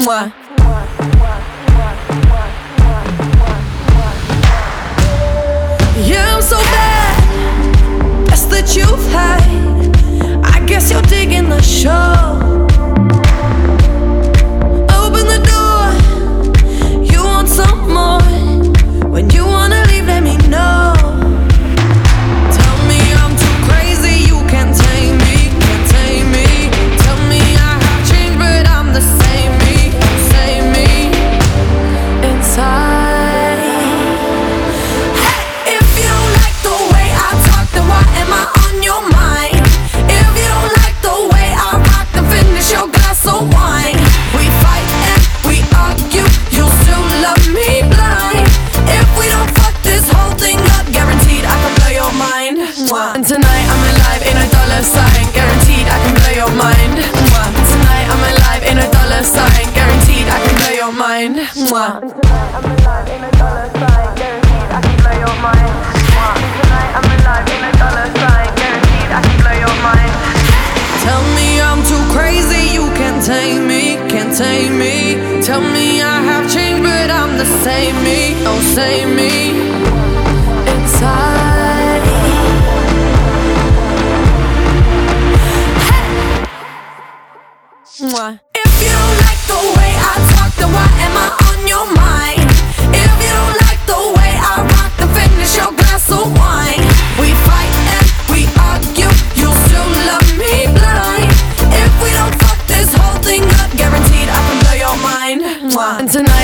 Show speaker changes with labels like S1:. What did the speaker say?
S1: Mwah. Yeah, I'm so bad. That's the truth, hide. I guess you're digging the show. Open the door. You want some more. When you wanna leave, let me know. Tell me I'm too crazy, you can't tame me, can't tame me. Tell me I have changed, but I'm the same me, same me inside. Hey, if you don't like the way I talk, then why am I on your mind? If you don't like the way I rock, then finish your glass of wine. We fight and we argue, you'll still love me blind. If we don't fuck this whole thing up, guaranteed I can blow your mind. And tonight I'm alive in a dollar sign, guaranteed I can blow your mind. Tonight I'm alive in a dollar sign, guaranteed I can blow your mind. Tonight I'm alive in a dollar sign, guaranteed I can blow your mind. Tonight I'm alive in a dollar sign, guaranteed I can blow your mind. Tell me I'm too crazy, you can't tame me, can't tame me. Tell me I have changed, but I'm the same me, oh same me inside. Hey. If you don't like the way I talk, then why am I on your mind? If you don't like the way I rock, then finish your glass of wine. We fight and we argue, you still love me blind. If we don't fuck this whole thing up, guaranteed I can blow your mind. And tonight